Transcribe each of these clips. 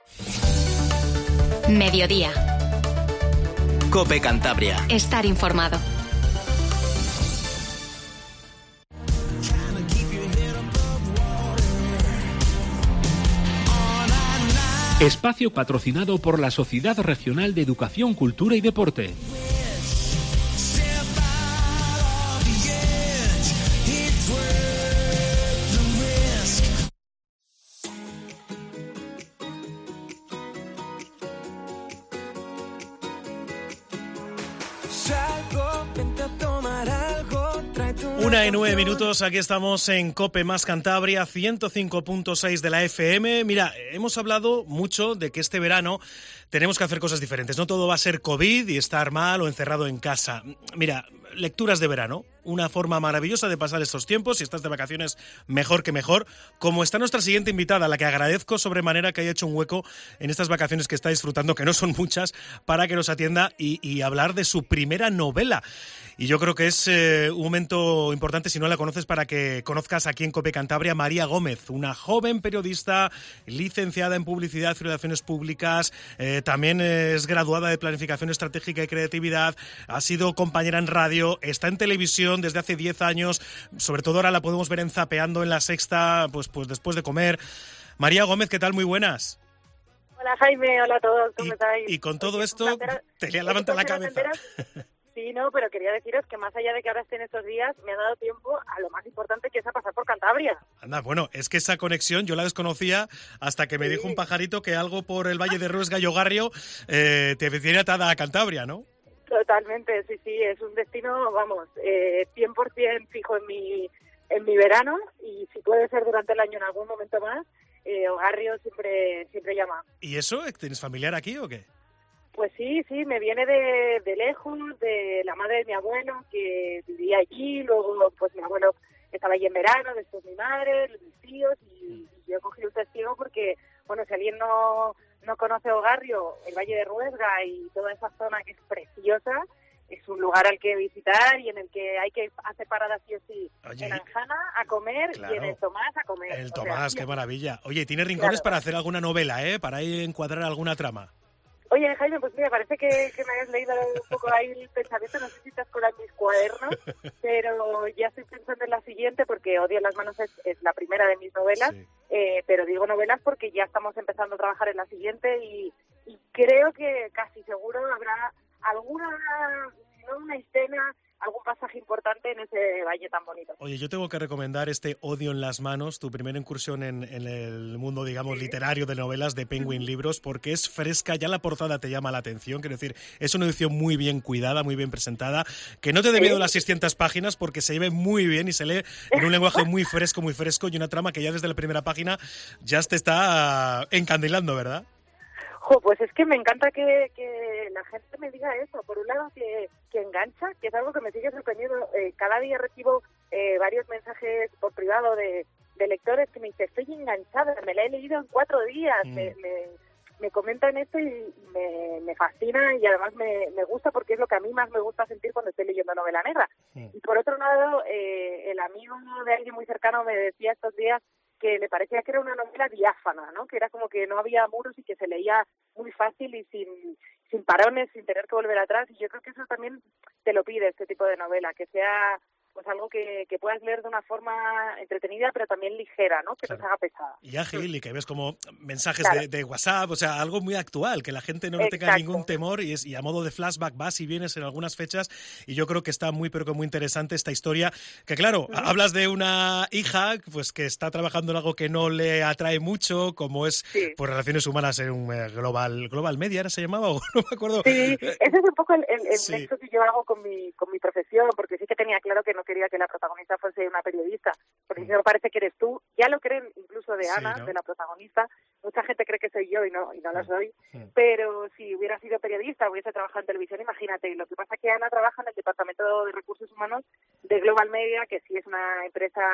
Mediodía. COPE Cantabria. Estar informado. Espacio patrocinado por la Sociedad Regional de Educación, Cultura y Deporte. Una y 9 minutos, aquí estamos en COPE más Cantabria, 105.6 de la FM. Mira, hemos hablado mucho de que este verano tenemos que hacer cosas diferentes. No todo va a ser COVID y estar mal o encerrado en casa. Mira, lecturas de verano, una forma maravillosa de pasar estos tiempos. Si estás de vacaciones, mejor que mejor. Como está nuestra siguiente invitada, a la que agradezco sobremanera que haya hecho un hueco en estas vacaciones que está disfrutando, que no son muchas, para que nos atienda y hablar de su primera novela. Y yo creo que es un momento importante, si no la conoces, para que conozcas aquí en COPE Cantabria María Gómez, una joven periodista licenciada en Publicidad y Relaciones Públicas, también es graduada de Planificación Estratégica y Creatividad, ha sido compañera en radio, está en televisión desde hace 10 años, sobre todo ahora la podemos ver en Zapeando en La Sexta, pues después de comer. María Gómez, ¿qué tal? Muy buenas. Hola Jaime, hola a todos, ¿cómo estáis? Y con todo esto, te levanta la cabeza. Sí, no, pero quería deciros que más allá de que ahora estén estos días, me ha dado tiempo a lo más importante, que es a pasar por Cantabria. Anda, bueno, es que esa conexión yo la desconocía hasta que me dijo un pajarito que algo por el Valle de Ruesga y Ogarrio te tiene atada a Cantabria, ¿no? Totalmente, sí, es un destino, vamos, 100% fijo en mi verano, y si puede ser durante el año en algún momento más, Ogarrio siempre llama. ¿Y eso? ¿Tienes familiar aquí o qué? Pues sí, me viene de lejos, de la madre de mi abuelo, que vivía allí, luego pues mi abuelo estaba allí en verano, después mi madre, mis tíos, y yo cogí un testigo porque, bueno, si alguien no conoce Ogarrio, el Valle de Ruesga y toda esa zona que es preciosa, es un lugar al que visitar y en el que hay que hacer paradas sí o sí. Oye, en Anjana a comer, claro, y en el Tomás a comer. El Tomás, qué maravilla. Oye, ¿tiene rincones para hacer alguna novela, para ir a encuadrar alguna trama? Oye, Jaime, pues mira, parece que me hayas leído un poco ahí el pensamiento, no sé si estás con mis cuadernos, pero ya estoy pensando en la siguiente, porque Odio en las manos es la primera de mis novelas, sí. Pero digo novelas porque ya estamos empezando a trabajar en la siguiente y creo que casi seguro habrá alguna, si no una escena, algún pasaje importante en ese valle tan bonito. Oye, yo tengo que recomendar este Odio en las manos, tu primera incursión en el mundo, digamos, literario de novelas de Penguin Libros, porque es fresca, ya la portada te llama la atención, quiero decir, es una edición muy bien cuidada, muy bien presentada, que no te dé miedo las 600 páginas porque se ve muy bien y se lee en un lenguaje muy fresco y una trama que ya desde la primera página ya te está encandilando, ¿verdad? Pues es que me encanta que la gente me diga eso. Por un lado, que engancha, que es algo que me sigue sorprendiendo. Cada día recibo varios mensajes por privado de lectores que me dicen, estoy enganchada, me la he leído en 4 días. Me comentan esto y me fascina y además me gusta porque es lo que a mí más me gusta sentir cuando estoy leyendo novela negra. Y por otro lado, el amigo de alguien muy cercano me decía estos días que le parecía que era una novela diáfana, ¿no? Que era como que no había muros y que se leía muy fácil y sin parones, sin tener que volver atrás. Y yo creo que eso también te lo pide este tipo de novela, que sea pues algo que puedas leer de una forma entretenida, pero también ligera, ¿no? Que claro, no se haga pesada. Y ágil, y que ves como mensajes claro, de WhatsApp, o sea, algo muy actual, que la gente no tenga ningún temor y a modo de flashback vas y vienes en algunas fechas, y yo creo que está muy, pero que muy interesante esta historia, que claro, hablas de una hija pues que está trabajando en algo que no le atrae mucho, como es pues relaciones humanas en un Global Media, ¿era se llamaba? O no me acuerdo. Sí, ese es un poco el nexo que yo hago con mi profesión, porque sí que tenía claro que no quería que la protagonista fuese una periodista, porque si no parece que eres tú, ya lo creen incluso de Ana, ¿no? De la protagonista, mucha gente cree que soy yo y no lo soy, pero si hubiera sido periodista, hubiese trabajado en televisión, imagínate. Lo que pasa es que Ana trabaja en el Departamento de Recursos Humanos de Global Media, que sí es una empresa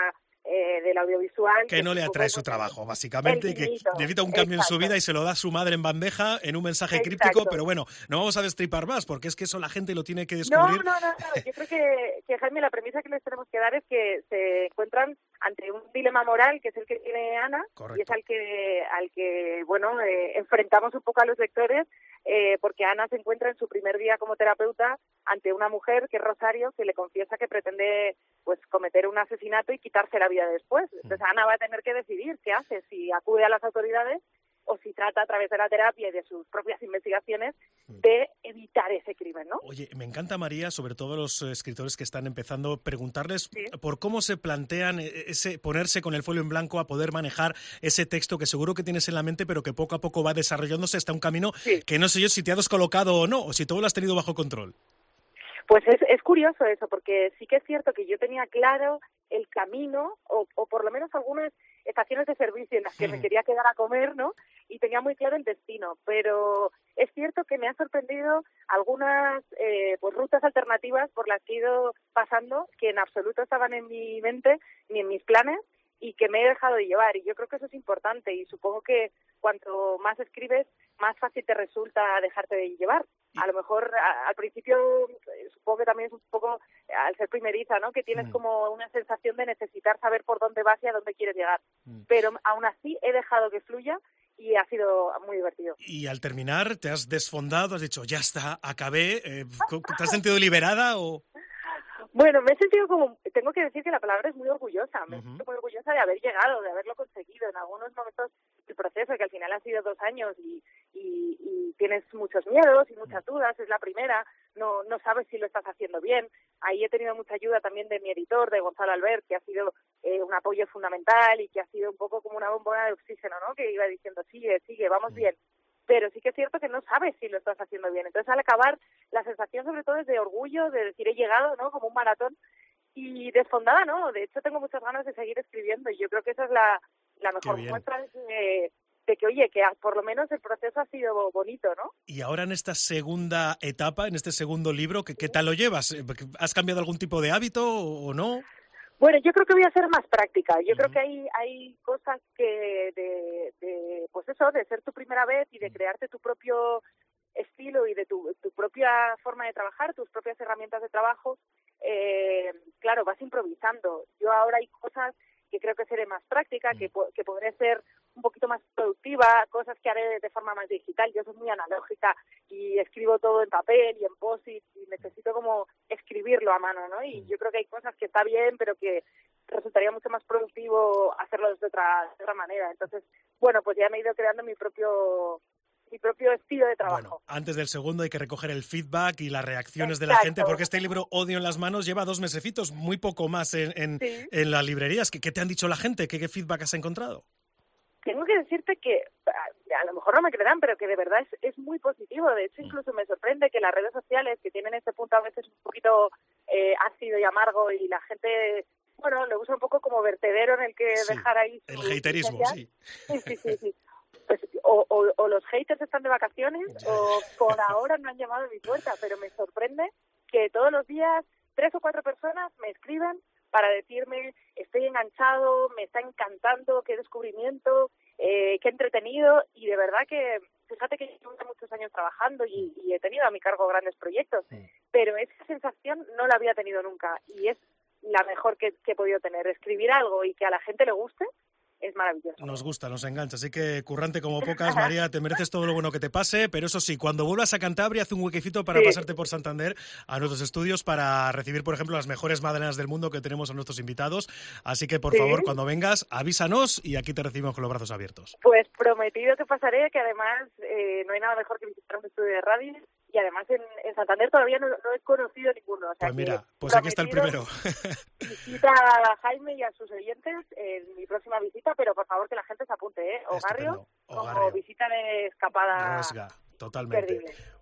del audiovisual. Que no le atrae su trabajo, básicamente, y que necesita un cambio en su vida y se lo da a su madre en bandeja en un mensaje críptico, pero bueno, no vamos a destripar más, porque es que eso la gente lo tiene que descubrir. No. Yo creo que Jaime, la premisa que les tenemos que dar es que se encuentran ante un dilema moral, que es el que tiene Ana. Correcto. Y es al que enfrentamos un poco a los lectores, porque Ana se encuentra en su primer día como terapeuta ante una mujer, que es Rosario, que le confiesa que pretende pues cometer un asesinato y quitarse la vida después. Entonces Ana va a tener que decidir qué hace, si acude a las autoridades o si trata a través de la terapia y de sus propias investigaciones de evitar ese crimen, ¿no? Oye, me encanta, María, sobre todo los escritores que están empezando, preguntarles por cómo se plantean ese ponerse con el folio en blanco a poder manejar ese texto que seguro que tienes en la mente, pero que poco a poco va desarrollándose hasta un camino que no sé yo si te ha descolocado o no, o si todo lo has tenido bajo control. Pues es curioso eso, porque sí que es cierto que yo tenía claro el camino, o por lo menos algunas estaciones de servicio en las que me quería quedar a comer, ¿no? Y tenía muy claro el destino, pero es cierto que me han sorprendido algunas pues rutas alternativas por las que he ido pasando, que en absoluto estaban en mi mente ni en mis planes, y que me he dejado de llevar, y yo creo que eso es importante, y supongo que cuanto más escribes, más fácil te resulta dejarte de llevar. A lo mejor al principio, supongo que también es un poco, al ser primeriza, ¿no?, que tienes como una sensación de necesitar saber por dónde vas y a dónde quieres llegar. Pero aún así he dejado que fluya y ha sido muy divertido. Y al terminar, ¿te has desfondado? ¿Has dicho, ya está, acabé? ¿Te has sentido liberada o...? Bueno, me he sentido como, tengo que decir que la palabra es muy orgullosa, me siento muy orgullosa de haber llegado, de haberlo conseguido en algunos momentos del proceso, que al final han sido 2 años y tienes muchos miedos y muchas dudas, es la primera, no sabes si lo estás haciendo bien. Ahí he tenido mucha ayuda también de mi editor, de Gonzalo Albert, que ha sido un apoyo fundamental y que ha sido un poco como una bombona de oxígeno, ¿no?, que iba diciendo, sigue, vamos bien. Pero sí que es cierto que no sabes si lo estás haciendo bien. Entonces, al acabar, la sensación sobre todo es de orgullo, de decir, he llegado, ¿no?, como un maratón, y desfondada, ¿no? De hecho, tengo muchas ganas de seguir escribiendo, y yo creo que esa es la mejor muestra de que, oye, que por lo menos el proceso ha sido bonito, ¿no? Y ahora en esta segunda etapa, en este segundo libro, ¿qué tal lo llevas? ¿Has cambiado algún tipo de hábito o no? Bueno, yo creo que voy a ser más práctica. Yo creo que hay cosas que pues eso, de ser tu primera vez y de crearte tu propio estilo y de tu propia forma de trabajar, tus propias herramientas de trabajo, claro, vas improvisando. Yo ahora hay cosas que creo que seré más práctica, que podré ser un poquito más productiva, cosas que haré de forma más digital. Yo soy muy analógica y escribo todo en papel y en post-it y necesito como escribirlo a mano, ¿no? Y yo creo que hay cosas que está bien, pero que resultaría mucho más productivo hacerlo de otra manera. Entonces, bueno, pues ya me he ido creando mi propio estilo de trabajo. Bueno, antes del segundo hay que recoger el feedback y las reacciones de la gente, porque este libro, Odio en las manos, lleva 2 mesecitos, muy poco más en las librerías. ¿Qué te han dicho la gente? ¿Qué feedback has encontrado? Tengo que decirte que, a lo mejor no me creerán, pero que de verdad es muy positivo. De hecho, incluso me sorprende que las redes sociales, que tienen este punto a veces un poquito ácido y amargo, y la gente, bueno, lo usa un poco como vertedero en el que dejar ahí... El haterismo, sí. Sí. Pues, o los haters están de vacaciones o por ahora no han llamado a mi puerta, pero me sorprende que todos los días 3 o 4 personas me escriban para decirme, estoy enganchado, me está encantando, qué descubrimiento, qué entretenido, y de verdad que, fíjate que llevo muchos años trabajando y he tenido a mi cargo grandes proyectos, pero esa sensación no la había tenido nunca, y es la mejor que he podido tener. Escribir algo y que a la gente le guste es maravilloso. Nos gusta, nos engancha, así que currante como pocas, María, te mereces todo lo bueno que te pase, pero eso sí, cuando vuelvas a Cantabria, haz un huequecito para pasarte por Santander a nuestros estudios para recibir, por ejemplo, las mejores magdalenas del mundo que tenemos a nuestros invitados, así que, por favor, cuando vengas, avísanos y aquí te recibimos con los brazos abiertos. Pues prometido que pasaré, que además no hay nada mejor que visitar un estudio de radio, y además en Santander todavía no he conocido ninguno. O sea, pues mira, pues aquí está el primero. Visita a Jaime y a sus oyentes en mi próxima visita, pero por favor que la gente se apunte, ¿eh? Ogarrio, como visita de escapada. Ruesga, totalmente. Perdible.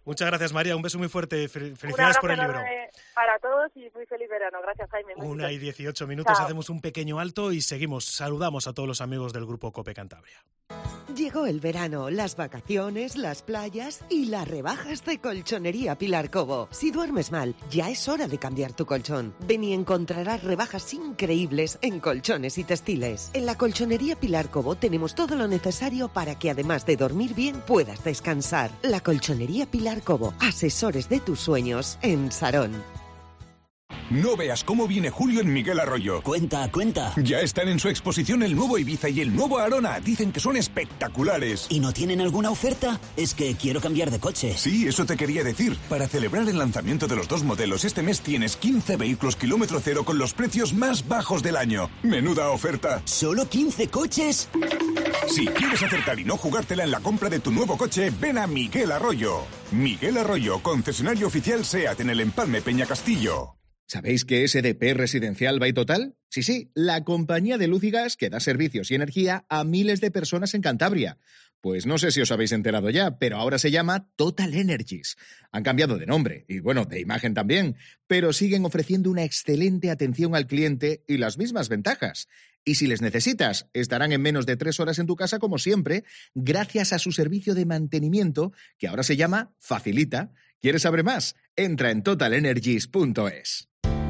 Muchas gracias, María. Un beso muy fuerte. Felicidades por el libro. Para todos y muy feliz verano. Gracias, Jaime. 1:18. Chao. Hacemos un pequeño alto y seguimos. Saludamos a todos los amigos del Grupo COPE Cantabria. Llegó el verano, las vacaciones, las playas y las rebajas de Colchonería Pilar Cobo. Si duermes mal, ya es hora de cambiar tu colchón. Ven y encontrarás rebajas increíbles en colchones y textiles. En la Colchonería Pilar Cobo tenemos todo lo necesario para que además de dormir bien, puedas descansar. La Colchonería Pilar Cobo, asesores de tus sueños en Sarón. No veas cómo viene Julio en Miguel Arroyo. Cuenta. Ya están en su exposición el nuevo Ibiza y el nuevo Arona. Dicen que son espectaculares. ¿Y no tienen alguna oferta? Es que quiero cambiar de coche. Sí, eso te quería decir. Para celebrar el lanzamiento de los 2 modelos, este mes tienes 15 vehículos kilómetro cero con los precios más bajos del año. ¡Menuda oferta! ¿Solo 15 coches? Si quieres acertar y no jugártela en la compra de tu nuevo coche, ven a Miguel Arroyo. Miguel Arroyo, concesionario oficial SEAT en el Empalme Peñacastillo. ¿Sabéis qué es EDP Residencial by Total? Sí, la compañía de luz y gas que da servicios y energía a miles de personas en Cantabria. Pues no sé si os habéis enterado ya, pero ahora se llama Total Energies. Han cambiado de nombre y, bueno, de imagen también, pero siguen ofreciendo una excelente atención al cliente y las mismas ventajas. Y si les necesitas, estarán en menos de 3 horas en tu casa como siempre, gracias a su servicio de mantenimiento, que ahora se llama Facilita. ¿Quieres saber más? Entra en totalenergies.es.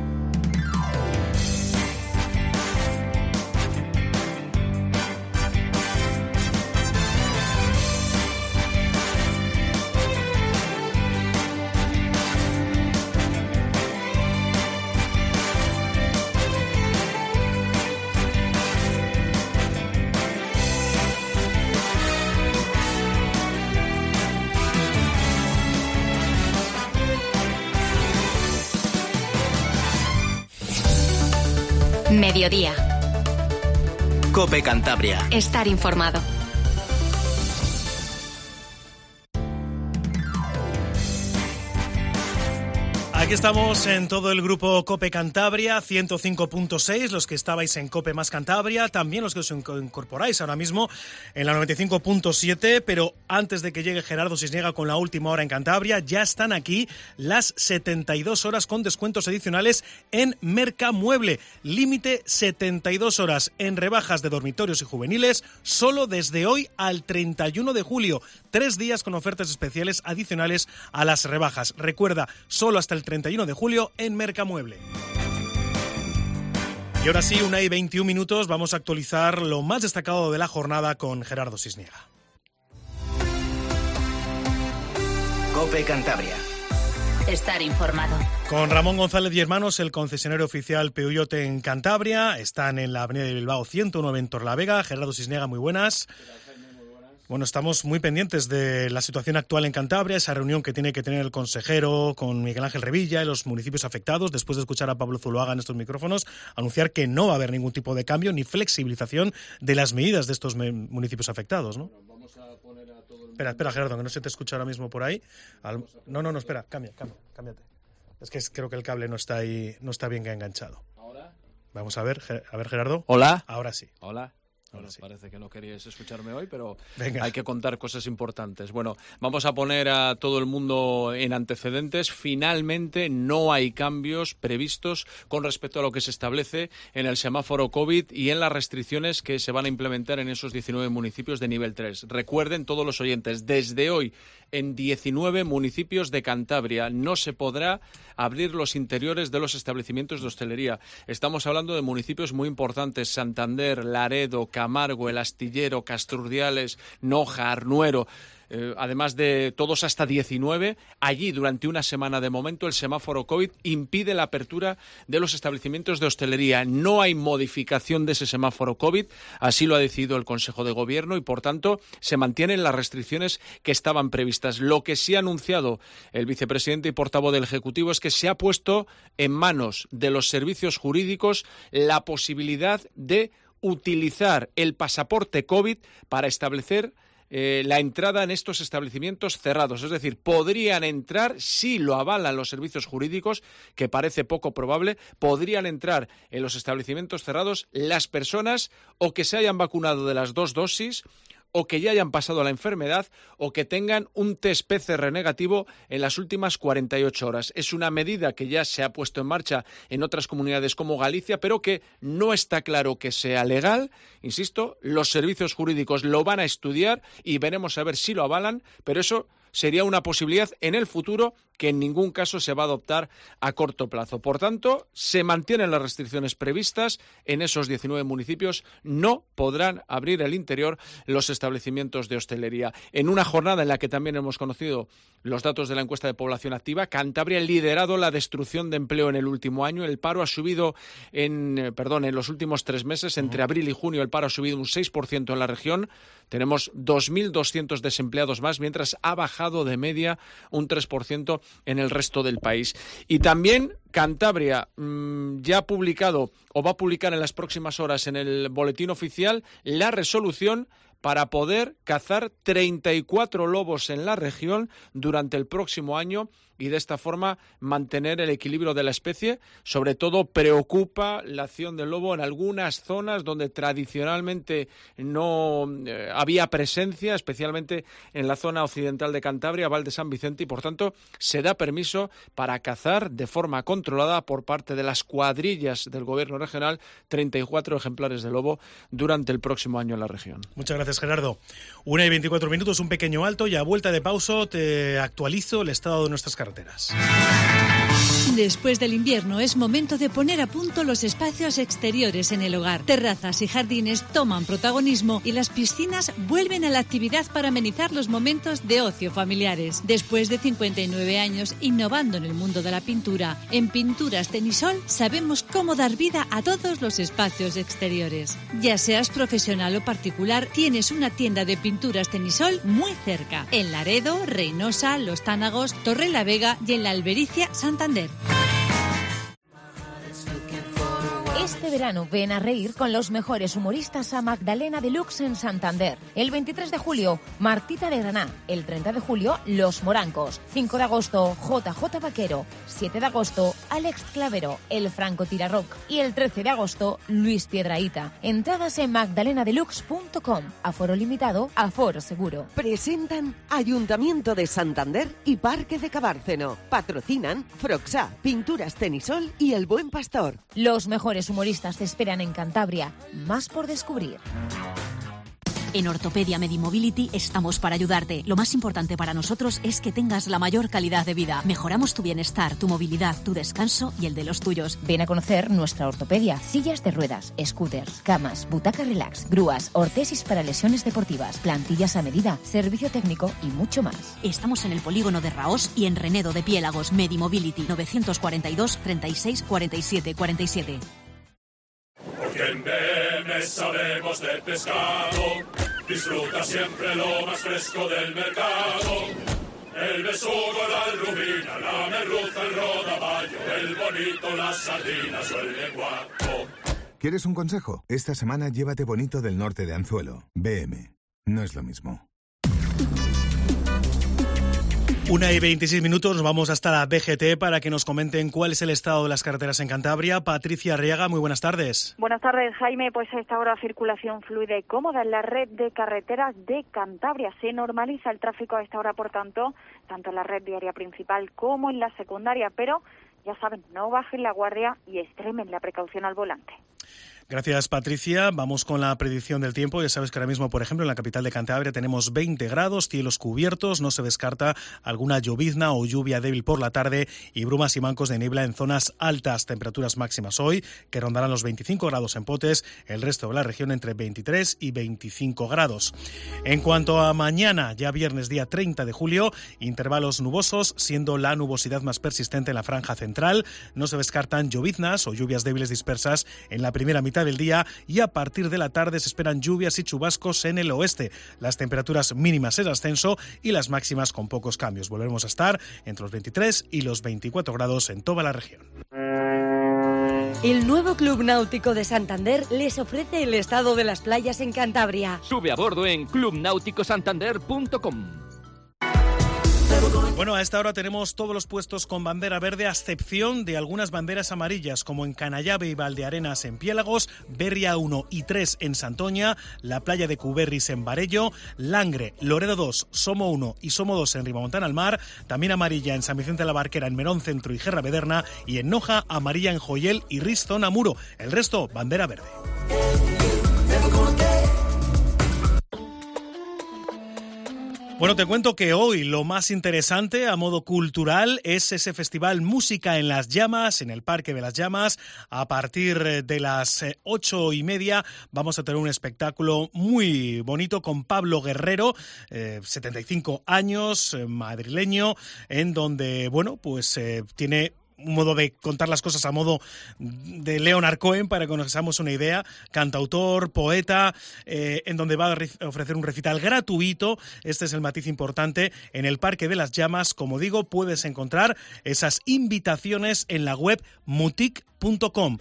Mediodía. COPE Cantabria. Estar informado. Aquí estamos en todo el grupo COPE Cantabria, 105.6, los que estabais en COPE más Cantabria, también los que os incorporáis ahora mismo en la 95.7, pero antes de que llegue Gerardo Cisniega con la última hora en Cantabria, ya están aquí las 72 horas con descuentos adicionales en Mercamueble. Límite 72 horas en rebajas de dormitorios y juveniles, solo desde hoy al 31 de julio. 3 días con ofertas especiales adicionales a las rebajas. Recuerda, solo hasta el 31 de julio en Mercamueble. Y ahora sí, 1:21, vamos a actualizar lo más destacado de la jornada con Gerardo Cisniega. COPE Cantabria. Estar informado. Con Ramón González y Hermanos, el concesionario oficial Peugeot en Cantabria. Están en la avenida de Bilbao 109 en Torlavega. Gerardo Cisniega, muy buenas. Bueno, estamos muy pendientes de la situación actual en Cantabria, esa reunión que tiene que tener el consejero con Miguel Ángel Revilla y los municipios afectados, después de escuchar a Pablo Zuloaga en estos micrófonos, anunciar que no va a haber ningún tipo de cambio ni flexibilización de las medidas de estos municipios afectados, ¿no? Bueno, vamos a poner a todo el mundo... Espera, Gerardo, que no se te escucha ahora mismo por ahí. No, espera, cámbiate. Es que creo que el cable no está ahí, no está bien enganchado. ¿Ahora? Vamos a ver, Gerardo. Hola. Ahora sí. Hola. Bueno, sí. Parece que no queríais escucharme hoy, pero venga, hay que contar cosas importantes. Bueno, vamos a poner a todo el mundo en antecedentes. Finalmente no hay cambios previstos con respecto a lo que se establece en el semáforo COVID y en las restricciones que se van a implementar en esos 19 municipios de nivel 3. Recuerden todos los oyentes, desde hoy en 19 municipios de Cantabria no se podrá abrir los interiores de los establecimientos de hostelería. Estamos hablando de municipios muy importantes: Santander, Laredo, Camargo, El Astillero, Castrurdiales, Noja, Arnuero. Además de todos hasta 19, allí durante una semana de momento el semáforo COVID impide la apertura de los establecimientos de hostelería. No hay modificación de ese semáforo COVID, así lo ha decidido el Consejo de Gobierno y por tanto se mantienen las restricciones que estaban previstas. Lo que sí ha anunciado el vicepresidente y portavoz del Ejecutivo es que se ha puesto en manos de los servicios jurídicos la posibilidad de utilizar el pasaporte COVID para establecer la entrada en estos establecimientos cerrados. Es decir, podrían entrar, si lo avalan los servicios jurídicos, que parece poco probable, podrían entrar en los establecimientos cerrados las personas o que se hayan vacunado de las 2 dosis o que ya hayan pasado la enfermedad o que tengan un test PCR negativo en las últimas 48 horas. Es una medida que ya se ha puesto en marcha en otras comunidades como Galicia, pero que no está claro que sea legal. Insisto, los servicios jurídicos lo van a estudiar y veremos a ver si lo avalan, pero eso sería una posibilidad en el futuro que en ningún caso se va a adoptar a corto plazo. Por tanto, se mantienen las restricciones previstas. En esos 19 municipios no podrán abrir el interior los establecimientos de hostelería. En una jornada en la que también hemos conocido los datos de la encuesta de población activa, Cantabria ha liderado la destrucción de empleo en el último año. El paro ha subido en los últimos 3 meses. Entre abril y junio el paro ha subido un 6% en la región. Tenemos 2.200 desempleados más, mientras ha bajado de media un 3% en el resto del país. Y también Cantabria ya ha publicado o va a publicar en las próximas horas en el boletín oficial la resolución para poder cazar 34 lobos en la región durante el próximo año y de esta forma mantener el equilibrio de la especie. Sobre todo preocupa la acción del lobo en algunas zonas donde tradicionalmente no había presencia, especialmente en la zona occidental de Cantabria, Val de San Vicente, y por tanto se da permiso para cazar de forma controlada por parte de las cuadrillas del gobierno regional 34 ejemplares de lobo durante el próximo año en la región. Muchas gracias, Gerardo. 1:24, un pequeño alto y a vuelta de pausa te actualizo el estado de nuestras carreteras. Después del invierno es momento de poner a punto los espacios exteriores en el hogar. Terrazas y jardines toman protagonismo y las piscinas vuelven a la actividad para amenizar los momentos de ocio familiares. Después de 59 años innovando en el mundo de la pintura, en Pinturas Tenisol sabemos cómo dar vida a todos los espacios exteriores. Ya seas profesional o particular, tienes una tienda de Pinturas Tenisol muy cerca. En Laredo, Reynosa, Los Tánagos, Torrelavega y en la Albericia, Santander. Este verano ven a reír con los mejores humoristas a Magdalena Deluxe en Santander. El 23 de julio, Martita de Graná. El 30 de julio, Los Morancos. 5 de agosto, JJ Vaquero. 7 de agosto, Alex Clavero, el Franco Tirarrock. Y el 13 de agosto, Luis Piedrahíta. Entradas en magdalenadeluxe.com. Aforo limitado, aforo seguro. Presentan Ayuntamiento de Santander y Parque de Cabárceno. Patrocinan Froxá, Pinturas Tenisol y El Buen Pastor. Los mejores humoristas te esperan en Cantabria. Más por descubrir. En Ortopedia Medimobility estamos para ayudarte. Lo más importante para nosotros es que tengas la mayor calidad de vida. Mejoramos tu bienestar, tu movilidad, tu descanso y el de los tuyos. Ven a conocer nuestra ortopedia. Sillas de ruedas, scooters, camas, butaca relax, grúas, ortesis para lesiones deportivas, plantillas a medida, servicio técnico y mucho más. Estamos en el polígono de Raós y en Renedo de Piélagos. Medimobility 942 36 47 47. Porque en BM sabemos de pescado, disfruta siempre lo más fresco del mercado. El besugo, la rubina, la merluza, el rodaballo, el bonito, las sardinas o el lenguado. ¿Quieres un consejo? Esta semana llévate bonito del norte de Anzuelo. BM. No es lo mismo. 1:26, nos vamos hasta la BGT para que nos comenten cuál es el estado de las carreteras en Cantabria. Patricia Arriaga, muy buenas tardes. Buenas tardes, Jaime. Pues a esta hora circulación fluida y cómoda en la red de carreteras de Cantabria. Se normaliza el tráfico a esta hora, por tanto en la red viaria principal como en la secundaria, pero ya saben, no bajen la guardia y extremen la precaución al volante. Gracias, Patricia. Vamos con la predicción del tiempo. Ya sabes que ahora mismo, por ejemplo, en la capital de Cantabria tenemos 20 grados, cielos cubiertos, no se descarta alguna llovizna o lluvia débil por la tarde y brumas y mancos de niebla en zonas altas. Temperaturas máximas hoy que rondarán los 25 grados en Potes, el resto de la región entre 23 y 25 grados. En cuanto a mañana, ya viernes día 30 de julio, intervalos nubosos, siendo la nubosidad más persistente en la franja central. No se descartan lloviznas o lluvias débiles dispersas en la primera mitad del día y a partir de la tarde se esperan lluvias y chubascos en el oeste. Las temperaturas mínimas en ascenso y las máximas con pocos cambios. Volveremos a estar entre los 23 y los 24 grados en toda la región. El nuevo Club Náutico de Santander les ofrece el estado de las playas en Cantabria. Sube a bordo en clubnauticosantander.com. Bueno, a esta hora tenemos todos los puestos con bandera verde, a excepción de algunas banderas amarillas, como en Canallave y Valdearenas en Piélagos, Berria 1 y 3 en Santoña, la playa de Cuberris en Barello, Langre, Loredo 2, Somo 1 y Somo 2 en Ribamontana al Mar, también amarilla en San Vicente de la Barquera, en Merón Centro y Gerra Bederna, y en Noja, amarilla en Joyel y Riz Zona Muro. El resto, bandera verde. Bueno, te cuento que hoy lo más interesante a modo cultural es ese festival Música en las Llamas, en el Parque de las Llamas. A partir de las 8:30 vamos a tener un espectáculo muy bonito con Pablo Guerrero, 75 años, madrileño, en donde, bueno, pues tiene un modo de contar las cosas a modo de Leonard Cohen, para que nos hagamos una idea, cantautor, poeta, en donde va a ofrecer un recital gratuito. Este es el matiz importante. En el Parque de las Llamas, como digo, puedes encontrar esas invitaciones en la web mutic.com,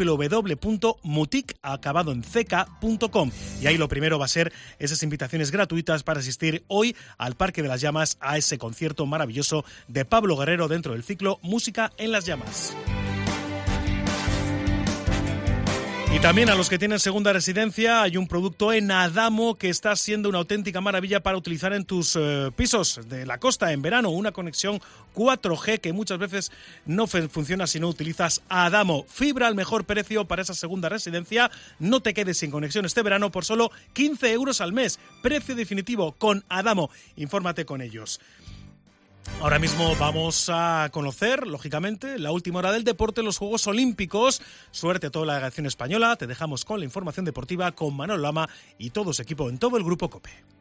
www.mutic.com, y ahí lo primero va a ser esas invitaciones gratuitas para asistir hoy al Parque de las Llamas a ese concierto maravilloso de Pablo Guerrero dentro del ciclo Música en las Llamas. Y también a los que tienen segunda residencia, hay un producto en Adamo que está siendo una auténtica maravilla para utilizar en tus pisos de la costa en verano. Una conexión 4G que muchas veces no funciona si no utilizas Adamo. Fibra al mejor precio para esa segunda residencia. No te quedes sin conexión este verano por solo 15 euros al mes. Precio definitivo con Adamo. Infórmate con ellos. Ahora mismo vamos a conocer, lógicamente, la última hora del deporte, los Juegos Olímpicos. Suerte a toda la delegación española. Te dejamos con la información deportiva con Manolo Lama y todo su equipo en todo el Grupo COPE.